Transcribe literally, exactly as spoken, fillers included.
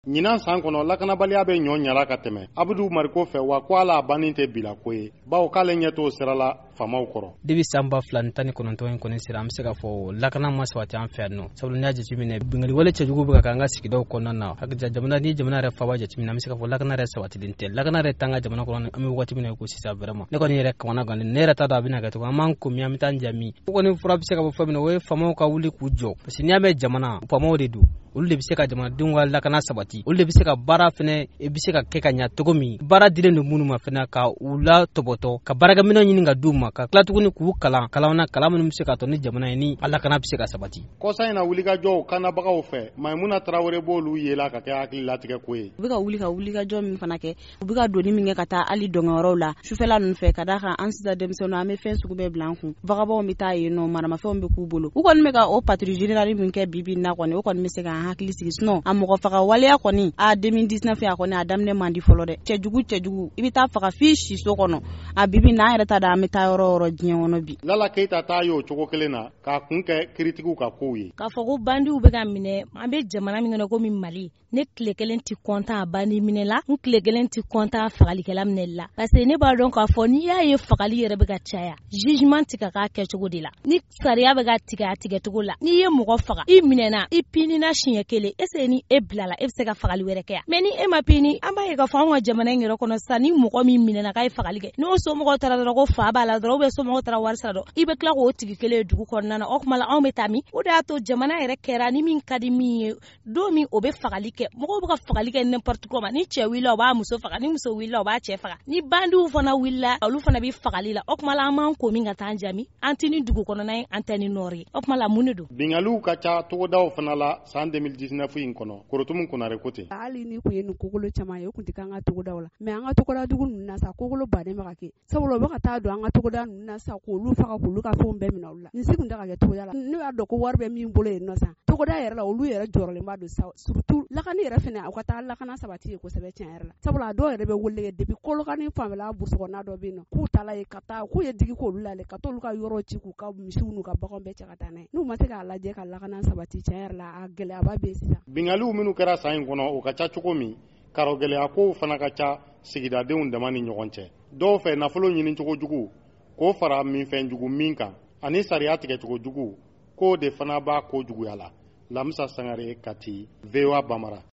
ɲinan san kɔnɔ lakanabaliya bɛ ɲɔ ɲala ka tɛmɛ Abudu Mariko fɛ wa ko ala bannen tɛ bila ko ye bawo k'ale ɲɛ t'o sira la famaw kɔrɔ. Debi san ba fila ni tan ni kɔnɔntɔn in kɔni sera an bɛ se ka fɔ lakana ma sabati an fɛ yan nɔ sabula n'i y'a jateminɛ binganni wale cɛjugu bɛ ka kɛ an ka sigidaw kɔnɔna na hakija jamana ni jamana yɛrɛ faaba jateminɛ an bɛ se ka fɔ lakana yɛrɛ sabatilen tɛ lakana yɛrɛ t'an ka jamana kɔnɔ an bɛ waati min na ko sisan vraiment ne kɔni yɛrɛ kamana gan ne yɛrɛ t'a dɔn a bɛna kɛ cogo an m'an ko min an bɛ taa an jami o kɔni fura bɛ se ka bɔ fɛn min na o ye famaw ka wuli k'u jɔ parce que n'i y'a mɛn jamana famaw de don olu de bɛ se ka jamanadenw ka lakana sabati olu de bɛ se ka baara fɛnɛ bɛ se ka kɛ ka ɲɛ cogo min baara dilen don minnu ma fɛnɛ ka u la tɔbɔtɔ ka baarakɛminɛw ɲini ka d'u ma ka tila tuguni k'u kalan kalan na kalan minnu bɛ se ka to ni jamana ye ni lakana bɛ se ka sabati. Kɔsa in na wulikajɔw kannabagaw fɛ Maimuna Tarawele b'olu yela ka kɛ hakililatigɛ ko ye. U bɛ ka wuli ka wulikajɔ min fana kɛ u bɛ ka doni min kɛ ka taa hali dɔngɔyɔrɔw la sufɛla ninnu fɛ ka d'a kan an sisan denmisɛnninw an bɛ fɛn sugu bɛɛ bila an kun vagabɔnw bɛ taa yen nɔ maramafɛnw bɛ k'u bolo u kɔni bɛ ka o patrouille générale min kɛ bi bi na kɔni o kɔni bɛ se ka hakili sigi sinon a mɔgɔ faga waleya kɔni a deux mille dix-neuf a kɔni a daminɛ man di fɔlɔ dɛ cɛjugu cɛjugu i bɛ taa faga fi si so kɔnɔ a bibi na an yɛrɛ ta da an bɛ taa yɔrɔ yɔrɔ diɲɛ kɔnɔ bi. Lala Keita ta y'o cogo kelen na k'a kun kɛ kiritigiw ka kow ye. K'a fɔ ko bandiw bɛ ka minɛ an bɛ jamana min kɔnɔ komi Mali ne tile kelen ti kontan a bandi minɛ la n tile kelen ti kontan fagalikɛla minɛ la parce que ne b'a dɔn k'a fɔ n'i y'a ye fagali yɛrɛ bɛ ka caya jugement ti ka k'a kɛcogo de la ni sariya bɛ ka tigɛ a tigɛcogo la n'i ye mɔgɔ faga i minɛna i pinina siɲɛ kelen est-ce que ni e bilala e bɛ se ka fagali wɛrɛ kɛ mais ni e ma pini an b'a ye k'a fɔ anw ka jamana in yɛrɛ kɔnɔ sisan ni mɔgɔ min minɛna k'a ye fagali kɛ n'o somɔgɔw taara dɔrɔn ko fa b'a la dɔrɔn ou bien somɔgɔw taara wari sara dɔrɔn i bɛ tila k'o tigi kelen ye dugu kɔnɔna na o tuma la anw bɛ taa min o de y'a to jamana yɛrɛ kɛra ni min ka di min ye don min o bɛ fagali kɛ mɔgɔw bɛ ka fagali kɛ n'importe comment ni cɛ wulila o b'a muso faga ni muso wulila o b'a cɛ faga ni bandiw fana wulila olu fana bɛ fagali la o tuma la an b'an ko min ka taa an jami an tɛ ni dugu kɔnɔna ye an tɛ ni nɔɔrɔ ye o tuma la mun de don. Bingaliw ka ca togodaw fana la san deux mille dix-neuf in kɔnɔ Korotumu Konare ko ten. Hali ni kun ye nin kokolo caman ye o kun tɛ k'an ka togodaw la mais an ka togoda dugu ninnu na sa kokolo baden bɛ ka kɛ sabula u bɛ ka taa don an ka togoda ninnu na sa k'olu faga k'olu ka fɛnw bɛɛ minɛ olu la nin si kun tɛ ka kɛ togoda la ne y'a dɔn ko wari bɛ min bolo yen nɔ sa togoda yɛrɛ la olu yɛrɛ jɔrɔlen b'a don sa surtout lakani yɛrɛ fɛnɛ u ka taa lakana sabati ye kosɛbɛ tiɲɛ yɛrɛ la sabula a dɔw yɛrɛ bɛ wele kɛ depuis Kolokani fanfɛla burusi kɔnɔna dɔ bɛ yen nɔ k'u taala ye ka taa k'u ye digi k'olu la ka t'olu ka yɔrɔ ci k'u ka misiw n'u ka baganw bɛɛ cɛ ka taa n'a ye n'u ma se k'a lajɛ ka lakana sabati tiɲɛ yɛrɛ la a gɛlɛyaba bɛ yen sisan. Bingaliw minnu kɛra san in kɔnɔ o ka ca cogo min karo gɛlɛya kow fana ka ca sigidadenw dama ni ɲɔgɔn cɛ dɔw fɛ nafolo ɲini cogo jugu k'o fara minfɛn jugu min kan ani sariya tigɛ cogo jugu k'o de fana b'a ko juguya la Lamisa Sangare Kati V O A Bamara.